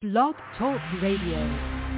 Blog Talk Radio.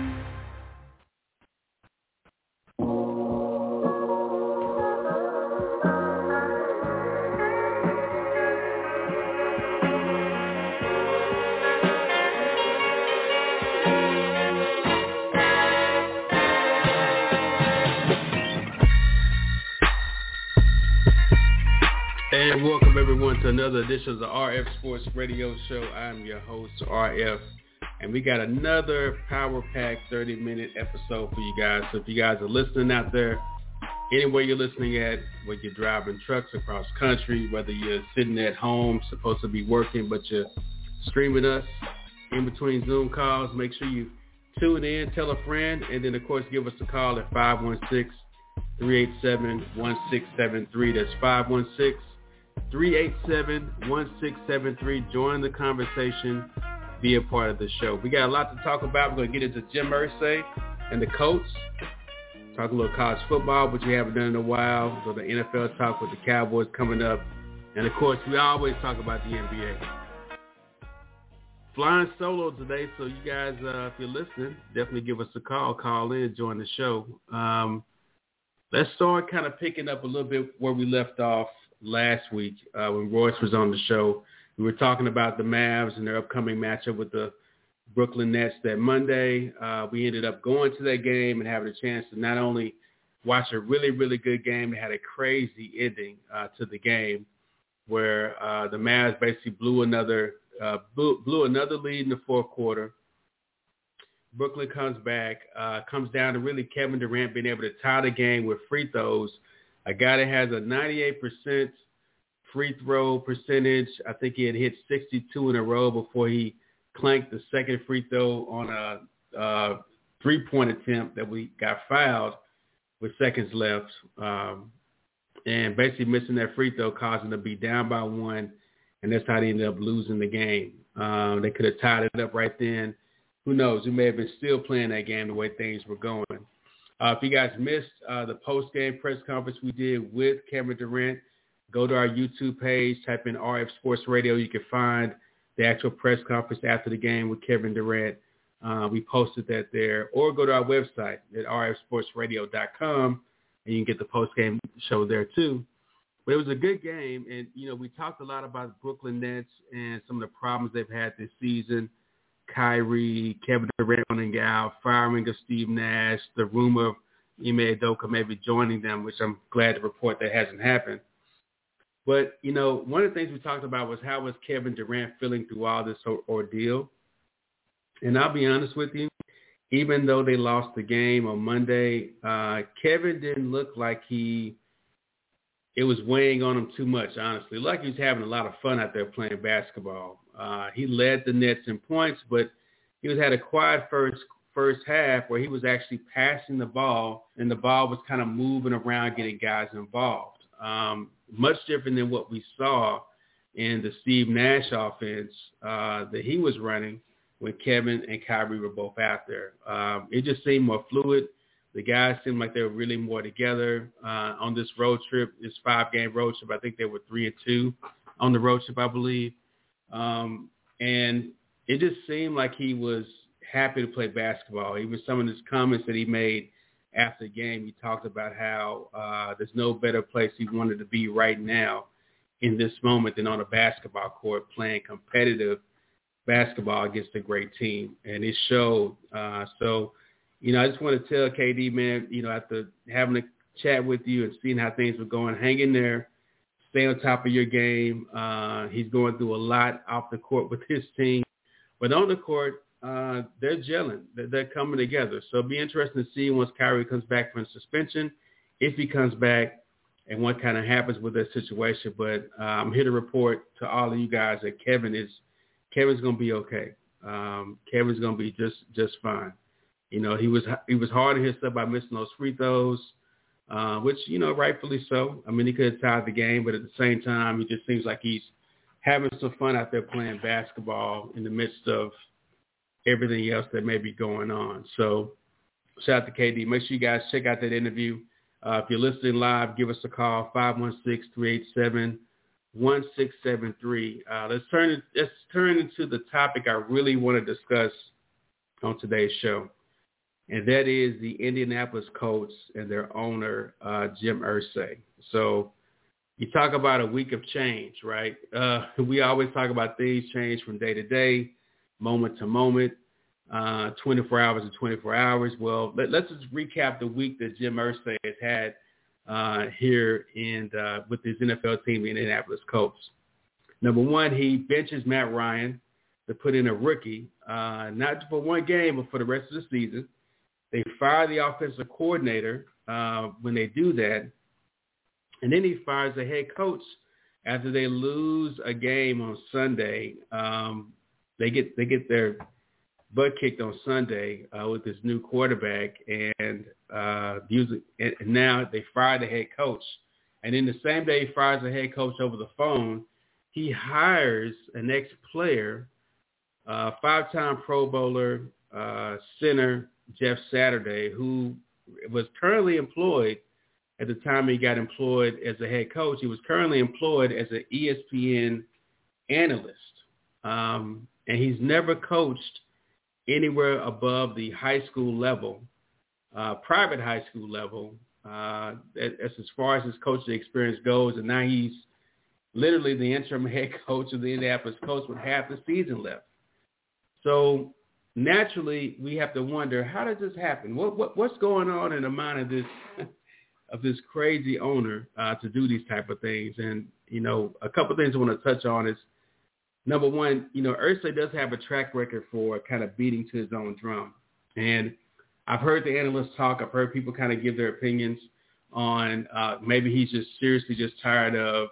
And welcome everyone to another edition of the RF Sports Radio Show. I'm your host, RF, and we got another Power Pack 30-minute episode for you guys. So if you guys are listening out there, anywhere you're listening at, whether you're driving trucks across country, whether you're sitting at home, supposed to be working, but you're streaming us in between Zoom calls, make sure you tune in, tell a friend, and then, of course, give us a call at 516-387-1673. That's 516-387-1673. Join the conversation. Be a part of the show. We got a lot to talk about. We're going to get into Jim Irsay and the Colts. Talk a little college football, which we haven't done in a while. So the NFL talk with the Cowboys coming up. And, of course, we always talk about the NBA. Flying solo today, so you guys, if you're listening, definitely give us a call. Call in, join the show. Let's start kind of picking up a little bit where we left off last week when Royce was on the show. We were talking about the Mavs and their upcoming matchup with the Brooklyn Nets that Monday. We ended up going to that game and having a chance to not only watch a really, really good game, it had a crazy ending to the game where the Mavs basically blew another lead in the fourth quarter. Brooklyn comes back, comes down to really Kevin Durant being able to tie the game with free throws. A guy that has a 98% free throw percentage. I think he had hit 62 in a row before he clanked the second free throw on a three-point attempt that we got fouled with seconds left. And basically missing that free throw causing them to be down by one, and that's how they ended up losing the game. They could have tied it up right then. Who knows? We may have been still playing that game the way things were going. If you guys missed the post-game press conference we did with Kevin Durant, go to our YouTube page, type in RF Sports Radio. You can find the actual press conference after the game with Kevin Durant. We posted that there. Or go to our website at rfsportsradio.com, and you can get the post-game show there too. But it was a good game, and, you know, we talked a lot about the Brooklyn Nets and some of the problems they've had this season. Kyrie, Kevin Durant running out, firing of Steve Nash, the rumor of Ime Udoka maybe joining them, which I'm glad to report that hasn't happened. But, you know, one of the things we talked about was how was Kevin Durant feeling through all this ordeal. And I'll be honest with you, even though they lost the game on Monday, Kevin didn't look like it was weighing on him too much, honestly. Like he was having a lot of fun out there playing basketball. He led the Nets in points, but he had a quiet first half where he was actually passing the ball, and the ball was kind of moving around, getting guys involved. Much different than what we saw in the Steve Nash offense that he was running when Kevin and Kyrie were both out there. It just seemed more fluid. The guys seemed like they were really more together on this road trip, this 5-game road trip. I think they were 3-2 on the road trip, I believe. And it just seemed like he was happy to play basketball. Even some of his comments that he made after the game, he talked about how there's no better place he wanted to be right now in this moment than on a basketball court playing competitive basketball against a great team. And it showed. So, you know, I just want to tell KD, man, you know, after having a chat with you and seeing how things were going, hang in there. Stay on top of your game. He's going through a lot off the court with his team. But on the court, they're gelling. They're coming together. So it'll be interesting to see once Kyrie comes back from suspension, if he comes back, and what kind of happens with that situation. But I'm here to report to all of you guys that Kevin's going to be okay. Kevin's going to be just fine. You know, he was hard on himself by missing those free throws. Which, you know, rightfully so. I mean, he could have tied the game, but at the same time, it just seems like he's having some fun out there playing basketball in the midst of everything else that may be going on. So shout out to KD. Make sure you guys check out that interview. If you're listening live, give us a call, 516-387-1673. Let's turn into the topic I really want to discuss on today's show, and that is the Indianapolis Colts and their owner, Jim Irsay. So you talk about a week of change, right? We always talk about things change from day to day, moment to moment, 24 hours to 24 hours. Well, let's just recap the week that Jim Irsay has had here with his NFL team, the Indianapolis Colts. Number one, he benches Matt Ryan to put in a rookie, not for one game, but for the rest of the season. They fire the offensive coordinator when they do that. And then he fires the head coach after they lose a game on Sunday. They get their butt kicked on Sunday with this new quarterback, and now they fire the head coach. And then the same day he fires the head coach over the phone, he hires an ex-player, five-time Pro Bowler center Jeff Saturday, who was currently employed at the time he got employed as a head coach. He was currently employed as an ESPN analyst, and he's never coached anywhere above the high school level, private high school level. That's as far as his coaching experience goes, and now he's literally the interim head coach of the Indianapolis Colts with half the season left. So naturally, we have to wonder, how does this happen? What's going on in the mind of this crazy owner to do these type of things? And, a couple of things I want to touch on is, number one, Irsay does have a track record for kind of beating to his own drum. And I've heard the analysts talk. I've heard people kind of give their opinions on maybe he's just seriously just tired of,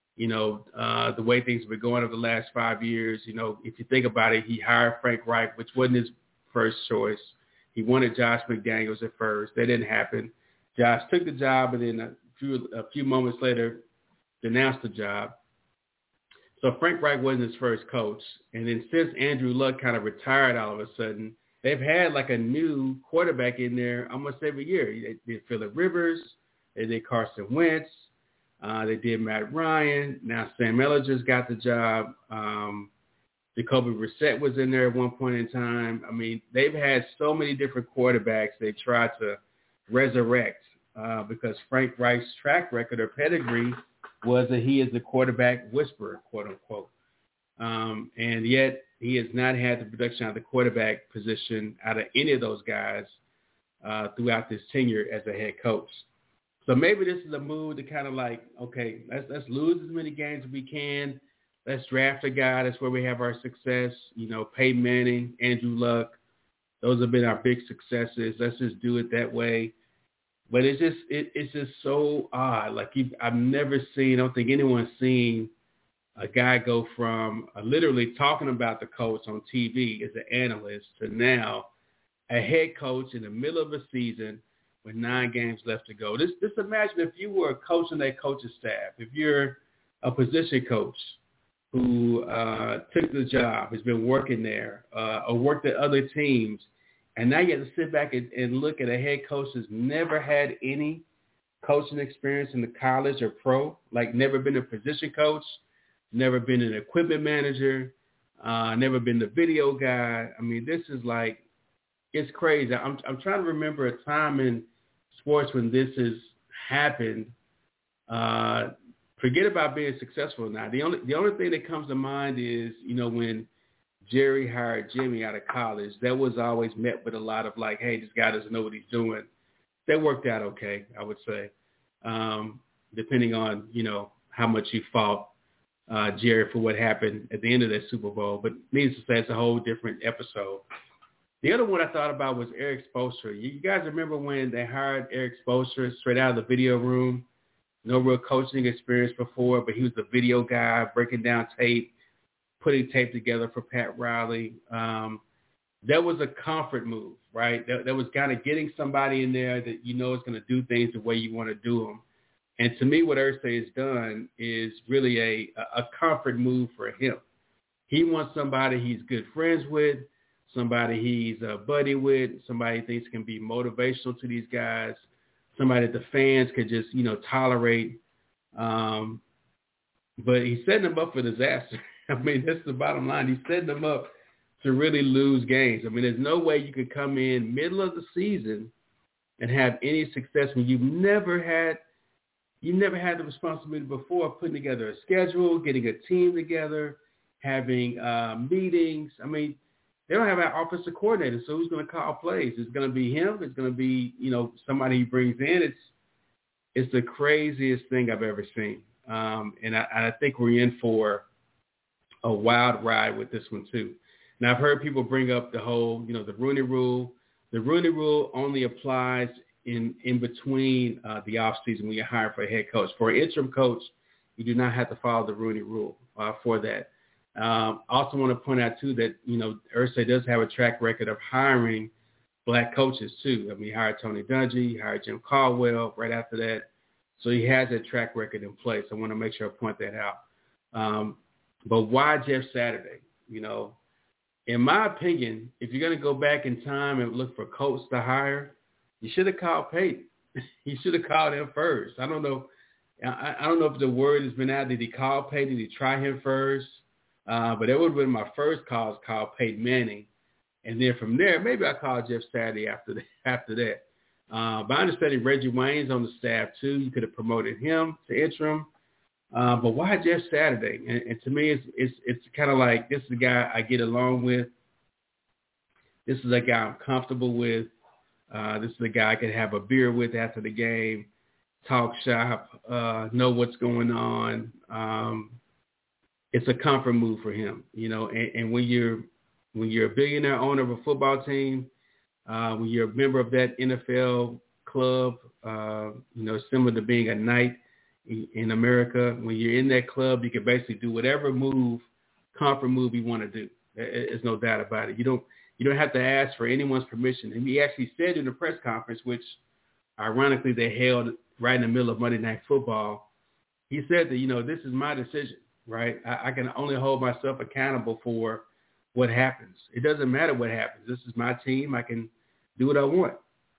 the way things have been going over the last 5 years. If you think about it, he hired Frank Reich, which wasn't his first choice. He wanted Josh McDaniels at first. That didn't happen. Josh took the job, and then a few moments later denounced the job. So Frank Reich wasn't his first coach. And then since Andrew Luck kind of retired all of a sudden, they've had like a new quarterback in there almost every year. They did Phillip Rivers. They did Carson Wentz. They did Matt Ryan. Now Sam Ellinger's got the job. Jacoby Brissett was in there at one point in time. I mean, they've had so many different quarterbacks they tried to resurrect because Frank Reich's track record or pedigree was that he is the quarterback whisperer, quote unquote. And yet he has not had the production out of the quarterback position out of any of those guys throughout his tenure as a head coach. So maybe this is a move to kind of like, okay, let's lose as many games as we can. Let's draft a guy. That's where we have our success. Peyton Manning, Andrew Luck. Those have been our big successes. Let's just do it that way. But it's just so odd. Like I've never seen, I don't think anyone's seen a guy go from literally talking about the coach on TV as an analyst to now a head coach in the middle of a season with 9 games left to go. Just imagine if you were a coach on that coaching staff, if you're a position coach who took the job, has been working there, or worked at other teams, and now you have to sit back and look at a head coach that's never had any coaching experience in the college or pro, like never been a position coach, never been an equipment manager, never been the video guy. I mean, this is like, it's crazy. I'm trying to remember a time in sports when this has happened. Forget about being successful now. The only thing that comes to mind is, when Jerry hired Jimmy out of college, that was always met with a lot of like, hey, this guy doesn't know what he's doing. That worked out okay, I would say, depending on, how much he fought Jerry for what happened at the end of that Super Bowl. But needless to say, it's a whole different episode. The other one I thought about was Eric Spoelstra. You guys remember when they hired Eric Spoelstra straight out of the video room? No real coaching experience before, but he was the video guy, breaking down tape, putting tape together for Pat Riley. That was a comfort move, right? That was kind of getting somebody in there that is going to do things the way you want to do them. And to me, what Irsay has done is really a comfort move for him. He wants somebody he's good friends with, somebody he's a buddy with, somebody he thinks can be motivational to these guys, somebody that the fans could just, tolerate. But he's setting them up for disaster. I mean, that's the bottom line. He's setting them up to really lose games. I mean, there's no way you could come in middle of the season and have any success when you never had the responsibility before of putting together a schedule, getting a team together, having meetings. I mean, they don't have an offensive coordinator, so who's going to call plays? It's going to be him. It's going to be, somebody he brings in. It's the craziest thing I've ever seen. And I think we're in for a wild ride with this one too. Now, I've heard people bring up the whole, the Rooney Rule. The Rooney Rule only applies in between the offseason when you're hiring for a head coach. For an interim coach, you do not have to follow the Rooney Rule for that. I also want to point out, too, that, Irsay does have a track record of hiring black coaches, too. I mean, he hired Tony Dungy, he hired Jim Caldwell right after that. So he has that track record in place. I want to make sure I point that out. But why Jeff Saturday? In my opinion, if you're going to go back in time and look for coach to hire, you should have called Peyton. You should have called him first. I don't know. I don't know if the word has been out. Did he call Peyton? Did he try him first? But that would have been my first call, is call Peyton Manning. And then from there, maybe I call Jeff Saturday after that. But I understand Reggie Wayne's on the staff too. You could have promoted him to interim. But why Jeff Saturday? And to me, it's kind of like, this is the guy I get along with. This is the guy I'm comfortable with. This is the guy I could have a beer with after the game, talk shop, know what's going on. It's a comfort move for him, and when you're a billionaire owner of a football team, when you're a member of that NFL club, similar to being a knight in America, when you're in that club, you can basically do whatever comfort move you want to do. There's no doubt about it. You don't have to ask for anyone's permission. And he actually said in the press conference, which ironically they held right in the middle of Monday Night Football, he said that, this is my decision, right? I can only hold myself accountable for what happens. It doesn't matter what happens. This is my team. I can do what I want.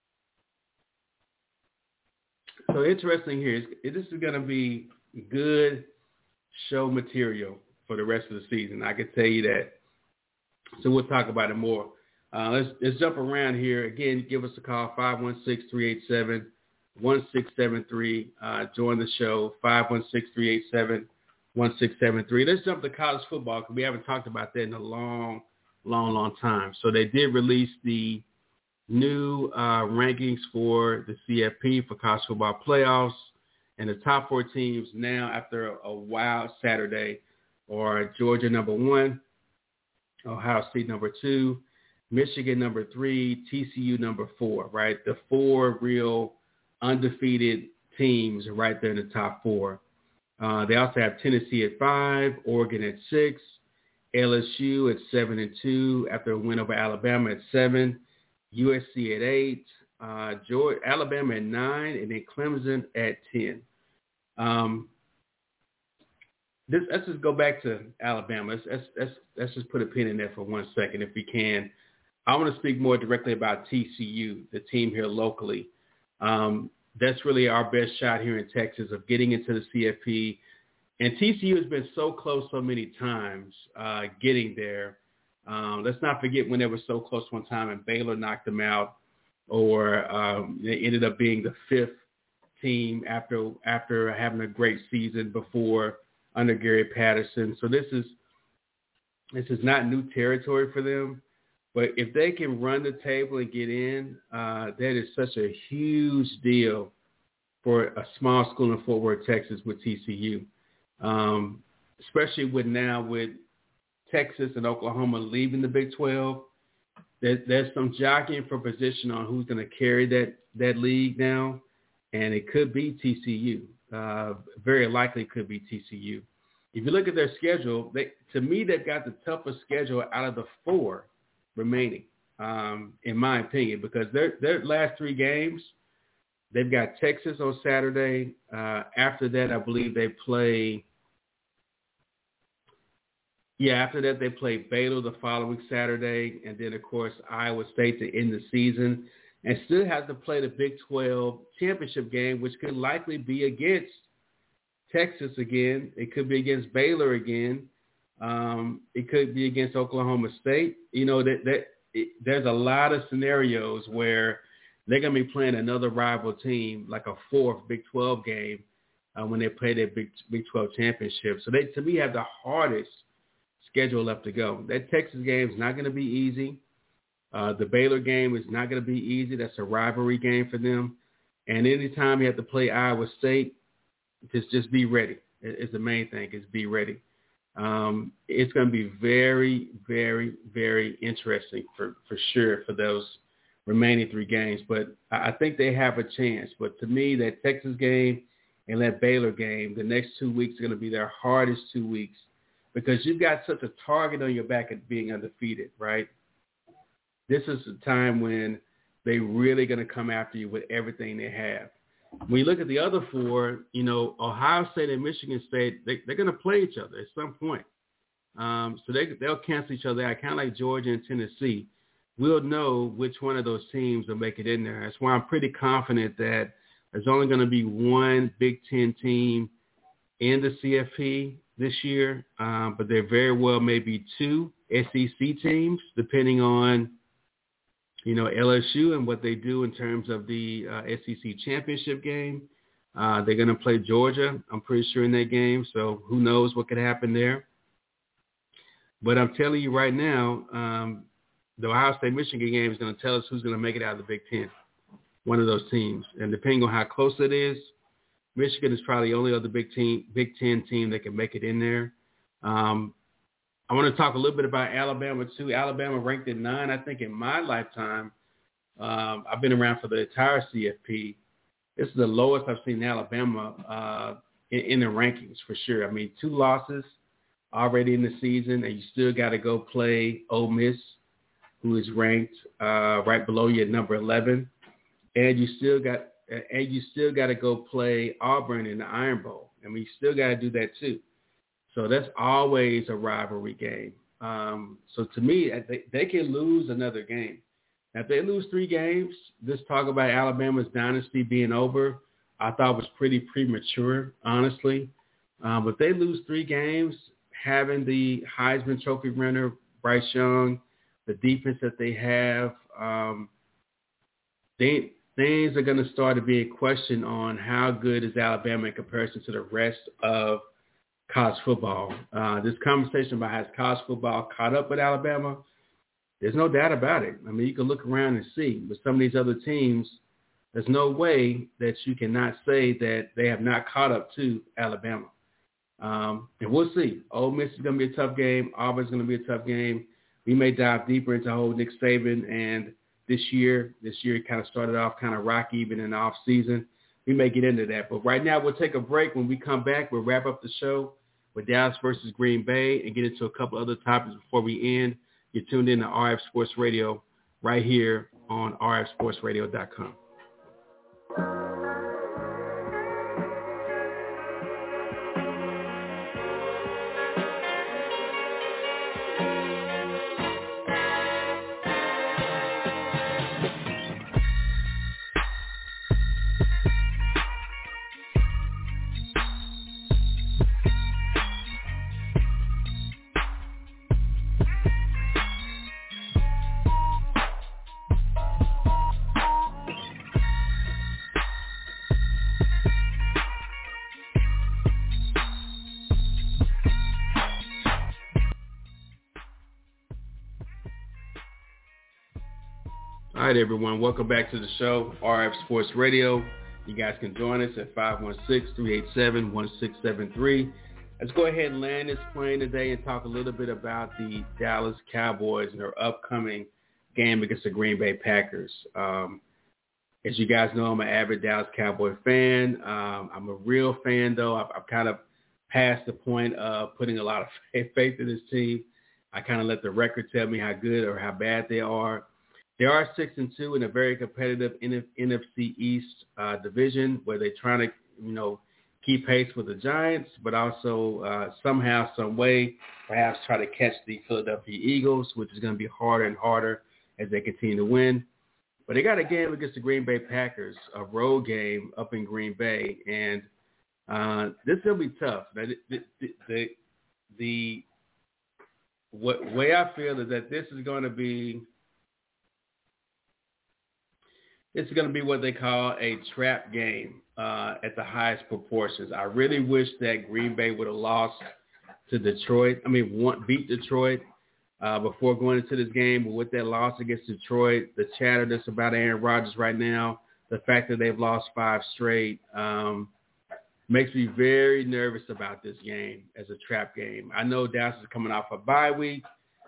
So interesting here. This is going to be good show material for the rest of the season. I can tell you that. So we'll talk about it more. Let's jump around here. Again, give us a call, 516-387-1673. Join the show, 516-387-1673. Let's jump to college football because we haven't talked about that in a long time. So they did release the new rankings for the CFP for college football playoffs. And the top 4 teams now, after a wild Saturday, are Georgia number 1, Ohio State number 2, Michigan number 3, TCU number 4, right? The 4 real undefeated teams are right there in the top 4. They also have Tennessee at 5, Oregon at 6, LSU at 7-2 after a win over Alabama at 7, USC at 8, Alabama at 9, and then Clemson at 10. Let's just go back to Alabama. Let's just put a pin in there for 1 second if we can. I want to speak more directly about TCU, the team here locally. That's really our best shot here in Texas of getting into the CFP. And TCU has been so close so many times getting there. Let's not forget when they were so close one time and Baylor knocked them out, or they ended up being the 5th team after having a great season before under Gary Patterson. So this is not new territory for them. But if they can run the table and get in, that is such a huge deal for a small school in Fort Worth, Texas with TCU, especially with Texas and Oklahoma leaving the Big 12. There's some jockeying for position on who's going to carry that league now, and it could be TCU. Very likely could be TCU. If you look at their schedule, to me, they've got the toughest schedule out of the 4 remaining, in my opinion, because their last 3 games, they've got Texas on Saturday. After that, I believe they play Baylor the following Saturday, and then, of course, Iowa State to end the season, and still has to play the Big 12 championship game, which could likely be against Texas again. It could be against Baylor again. It could be against Oklahoma State. You know, there's a lot of scenarios where they're going to be playing another rival team, like a fourth Big 12 game when they play their Big 12 championship. So they, to me, have the hardest schedule left to go. That Texas game is not going to be easy. The Baylor game is not going to be easy. That's a rivalry game for them. And anytime you have to play Iowa State, just be ready. It's the main thing, is be ready. It's going to be very, very, very interesting for sure for those remaining 3 games. But I think they have a chance. But to me, that Texas game and that Baylor game, the next 2 weeks are going to be their hardest 2 weeks because you've got such a target on your back at being undefeated, right? This is the time when they're really going to come after you with everything they have. When you look at the other 4, you know, Ohio State and Michigan State, they're going to play each other at some point. So they'll cancel each other out, kind of like Georgia and Tennessee. We'll know which one of those teams will make it in there. That's why I'm pretty confident that there's only going to be one Big Ten team in the CFP this year, but there very well may be 2 SEC teams, depending on, you know, LSU and what they do in terms of the SEC championship game. They're going to play Georgia, I'm pretty sure, in that game. So who knows what could happen there. But I'm telling you right now, the Ohio State-Michigan game is going to tell us who's going to make it out of the Big Ten, one of those teams. And depending on how close it is, Michigan is probably the only other Big Ten team that can make it in there. I want to talk a little bit about Alabama, too. Alabama ranked at 9, I think, in my lifetime. I've been around for the entire CFP. This is the lowest I've seen Alabama in the rankings, for sure. I mean, 2 losses already in the season, and you still got to go play Ole Miss, who is ranked right below you at number 11. And you still got to go play Auburn in the Iron Bowl. I mean, you still got to do that, too. So that's always a rivalry game. So to me, they can lose another game. Now, if they lose 3 games, this talk about Alabama's dynasty being over, I thought was pretty premature, honestly. But if they lose 3 games, having the Heisman Trophy winner, Bryce Young, the defense that they have, things are going to start to be a question on how good is Alabama in comparison to the rest of college football. This conversation about has college football caught up with Alabama, there's no doubt about it. I mean, you can look around and see. With some of these other teams, there's no way that you cannot say that they have not caught up to Alabama. And we'll see. Ole Miss is going to be a tough game. Auburn's going to be a tough game. We may dive deeper into the whole Nick Saban and this year kind of started off kind of rocky even in the off season. We may get into that. But right now we'll take a break. When we come back, we'll wrap up the show with Dallas versus Green Bay and get into a couple other topics before we end. You're tuned in to RF Sports Radio right here on rfsportsradio.com. All right, everyone. Welcome back to the show, RF Sports Radio. You guys can join us at 516-387-1673. Let's go ahead and land this plane today and talk a little bit about the Dallas Cowboys and their upcoming game against the Green Bay Packers. As you guys know, I'm an avid Dallas Cowboy fan. I'm a real fan, though. I've kind of past the point of putting a lot of faith in this team. I kind of let the record tell me how good or how bad they are. They are 6-2 in a very competitive NFC East division where they're trying to, keep pace with the Giants, but also somehow, some way, perhaps try to catch the Philadelphia Eagles, which is going to be harder and harder as they continue to win. But they got a game against the Green Bay Packers, a road game up in Green Bay, and this is going to be tough. The way I feel is that this is going to be what they call a trap game at the highest proportions. I really wish that Green Bay would have lost to Detroit. Beat Detroit before going into this game. But with that loss against Detroit, the chatter that's about Aaron Rodgers right now, the fact that they've lost 5 straight, makes me very nervous about this game as a trap game. I know Dallas is coming off a bye week.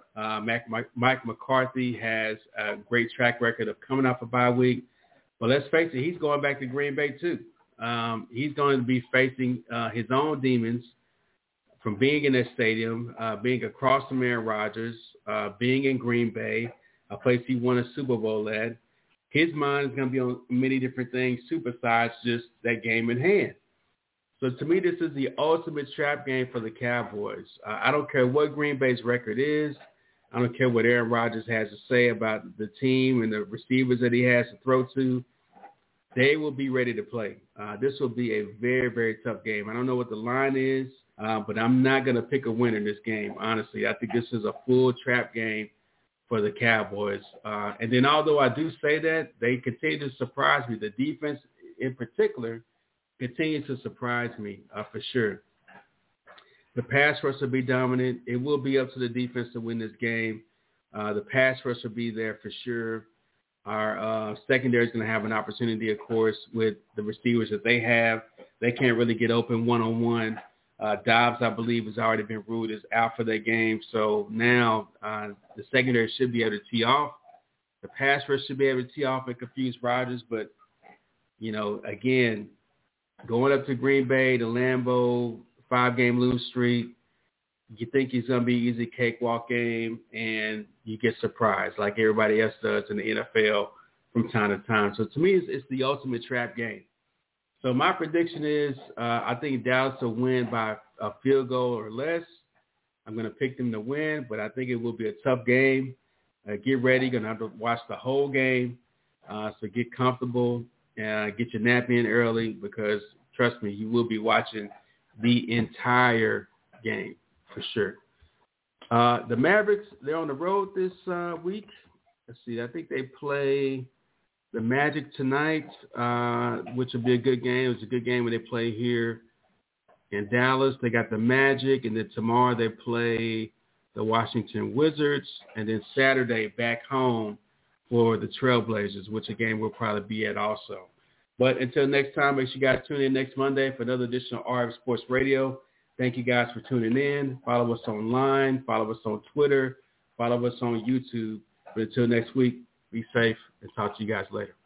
Mike McCarthy has a great track record of coming off a bye week. But let's face it, he's going back to Green Bay too. He's going to be facing his own demons from being in that stadium, being across from Aaron Rodgers, being in Green Bay, a place he won a Super Bowl at. His mind is going to be on many different things too besides just that game in hand. So to me, this is the ultimate trap game for the Cowboys. I don't care what Green Bay's record is. I don't care what Aaron Rodgers has to say about the team and the receivers that he has to throw to. They will be ready to play. This will be a very, very tough game. I don't know what the line is, but I'm not going to pick a winner in this game, honestly. I think this is a full trap game for the Cowboys. And then although I do say that, they continue to surprise me. The defense in particular continues to surprise me for sure. The pass rush will be dominant. It will be up to the defense to win this game. The pass rush will be there for sure. Our secondary is going to have an opportunity, of course, with the receivers that they have. They can't really get open one-on-one. Dobbs, I believe, has already been ruled as out for that game. So now the secondary should be able to tee off. The pass rush should be able to tee off and confuse Rodgers. But, again, going up to Green Bay, the Lambeau, 5-game lose streak, you think it's going to be an easy cakewalk game, and you get surprised like everybody else does in the NFL from time to time. So to me, it's the ultimate trap game. So my prediction is I think Dallas will win by a field goal or less. I'm going to pick them to win, but I think it will be a tough game. Get ready. You're going to have to watch the whole game. So get comfortable, get your nap in early because, trust me, you will be watching the entire game for sure. The Mavericks, they're on the road this week. Let's see. I think they play the Magic tonight, which will be a good game. It was a good game when they play here in Dallas. They got the Magic, and then tomorrow they play the Washington Wizards, and then Saturday back home for the Trailblazers, which a game we'll probably be at also. But until next time, make sure you guys tune in next Monday for another edition of RF Sports Radio. Thank you guys for tuning in. Follow us online. Follow us on Twitter. Follow us on YouTube. But until next week, be safe and talk to you guys later.